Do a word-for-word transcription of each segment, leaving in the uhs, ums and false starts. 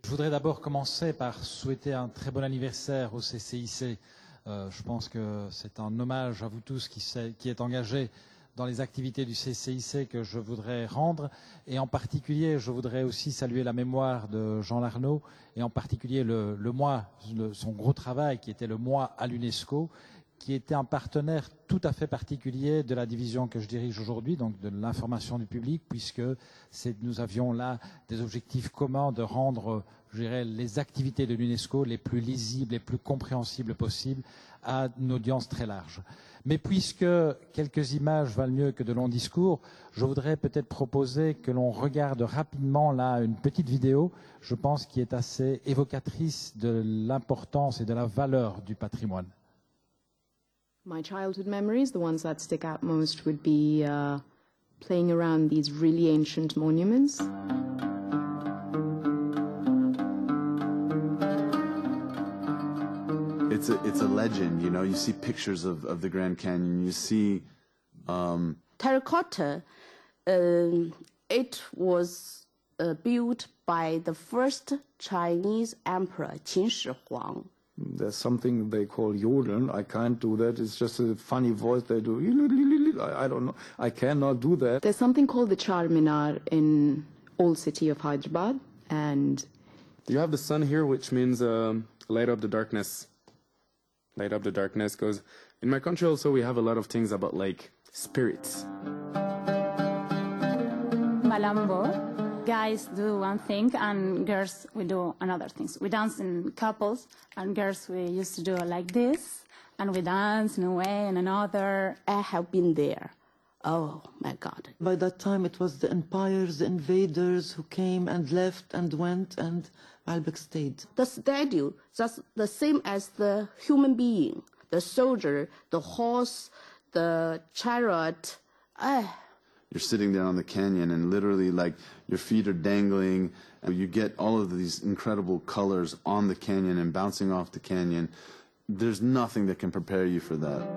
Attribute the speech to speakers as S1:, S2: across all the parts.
S1: Je voudrais d'abord commencer par souhaiter un très bon anniversaire au C C I C. Euh, je pense que c'est un hommage à vous tous qui, qui êtes engagés dans les activités du C C I C que je voudrais rendre. Et en particulier, je voudrais aussi saluer la mémoire de Jean Larnaud et en particulier le, le mois, le, son gros travail qui était le mois à l'UNESCO, qui était un partenaire tout à fait particulier de la division que je dirige aujourd'hui, donc de l'information du public, puisque nous avions là des objectifs communs de rendre, je dirais, les activités de l'UNESCO les plus lisibles, les plus compréhensibles possibles à une audience très large. Mais puisque quelques images valent mieux que de longs discours, je voudrais peut-être proposer que l'on regarde rapidement là une petite vidéo, je pense, qui est assez évocatrice de l'importance et de la valeur du patrimoine.
S2: My childhood memories, the ones that stick out most, would be uh, playing around these really ancient monuments.
S3: It's a, it's a legend, you know, you see pictures of, of the Grand Canyon, you see... Um...
S4: Terracotta, uh, it was uh, built by the first Chinese emperor, Qin Shi Huang.
S5: There's something they call yodeln. I can't do that. It's just a funny voice they do. I, I don't know. I cannot do that.
S2: There's something called the Charminar in old city of Hyderabad, and...
S6: You have the sun here, which means um, light up the darkness. Light up the darkness, because in my country also we have a lot of things about like spirits.
S7: Malambo. Guys do one thing and girls we do another thing. We dance in couples and girls we used to do like this and we dance in a way and another.
S4: I have been there. Oh my God.
S8: By that time it was the empires, the invaders who came and left and went, and Baalbek stayed.
S4: The statue, just the same as the human being, the soldier, the horse, the chariot. Ah.
S3: You're sitting there on the canyon and literally like your feet are dangling and you get all of these incredible colors on the canyon and bouncing off the canyon. There's nothing that can prepare you for that.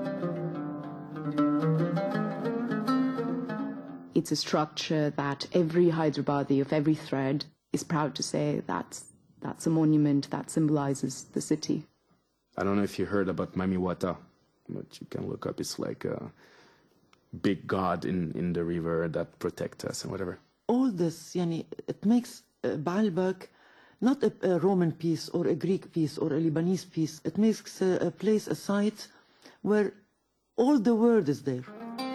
S2: It's a structure that every Hyderabadi of every thread is proud to say that that's a monument that symbolizes the city.
S6: I don't know if you heard about Mami Wata, but you can look up. It's like a big god in, in the river that protects us and whatever.
S8: All this, yani, it makes uh, Baalbek not a, a Roman piece or a Greek piece or a Lebanese piece. It makes a, a place, a site where all the world is there.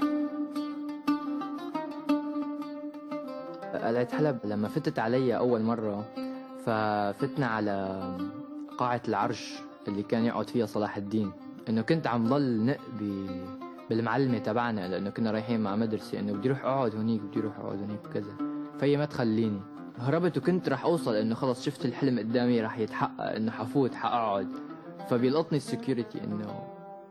S9: قلعة حلب لما فتت علي أول مرة ففتنا على قاعة العرش اللي كان يقعد فيها صلاح الدين. إنه كنت عم ضل نقبي بالمعلمة تبعنا لأنه كنا رايحين مع مدرسة إنه بدي روح أقعد هونيك بدي روح أقعد هونيك وكذا، فهي ما تخليني. هربت وكنت راح أوصل إنه خلص شفت الحلم قدامي راح يتحقق إنه حفوت حقعد، فبيلقطني السكيورتي إنه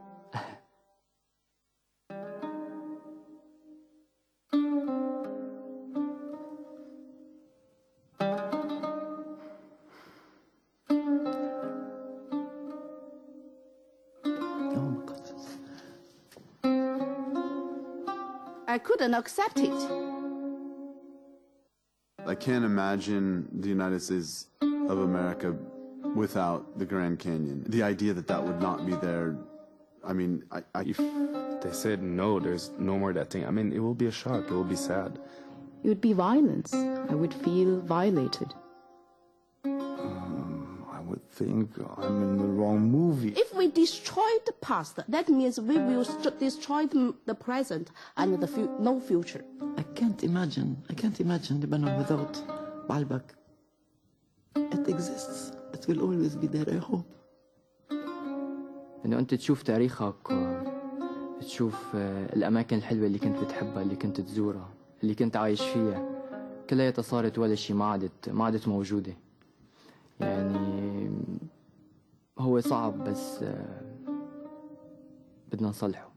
S4: I couldn't accept it.
S3: I can't imagine the United States of America without the Grand Canyon. The idea that that would not be there, I mean, I... I
S6: if they said no, there's no more that thing, I mean, it will be a shock, it will be sad.
S2: It would be violence. I would feel violated.
S5: Um, I would think I'm in the wrong movie.
S4: If we destroy the past, that means we will destroy the present and the fu no future.
S8: I can't imagine, I can't imagine Lebanon without Baalbek. It exists. It will always be there, I hope.
S9: إنه أنت تشوف تاريخك وتشوف الأماكن الحلوة اللي كنت بتحبها اللي كنت تزورها اللي كنت عايش فيها كلها صارت ولا شيء ما عادت ما عادت موجودة. يعني هو صعب بس بدنا نصلحه.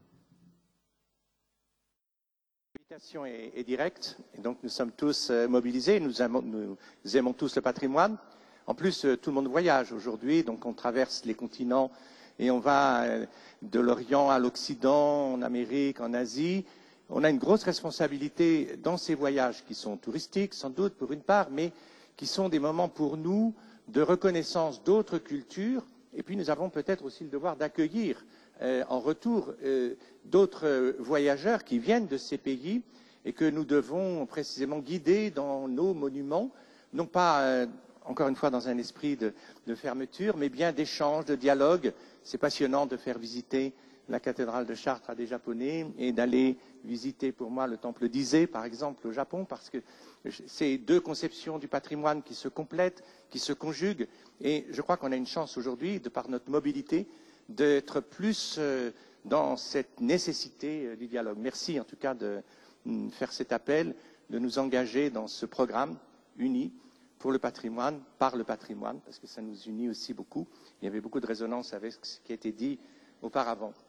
S10: L'invitation est, est directe et donc nous sommes tous mobilisés, nous aimons, nous aimons tous le patrimoine. En plus, tout le monde voyage aujourd'hui, donc on traverse les continents et on va de l'Orient à l'Occident, en Amérique, en Asie. On a une grosse responsabilité dans ces voyages qui sont touristiques, sans doute, pour une part, mais qui sont des moments pour nous de reconnaissance d'autres cultures, et puis nous avons peut-être aussi le devoir d'accueillir euh, en retour euh, d'autres voyageurs qui viennent de ces pays et que nous devons précisément guider dans nos monuments, non pas, euh, encore une fois, dans un esprit de, de fermeture, mais bien d'échange, de dialogue. C'est passionnant de faire visiter la cathédrale de Chartres à des Japonais et d'aller visiter pour moi le temple d'Ise, par exemple, au Japon, parce que c'est deux conceptions du patrimoine qui se complètent, qui se conjuguent. Et je crois qu'on a une chance aujourd'hui, de par notre mobilité, d'être plus euh, dans cette nécessité euh, du dialogue. Merci en tout cas de mm, faire cet appel, de nous engager dans ce programme uni pour le patrimoine, par le patrimoine, parce que ça nous unit aussi beaucoup. Il y avait beaucoup de résonance avec ce qui a été dit auparavant.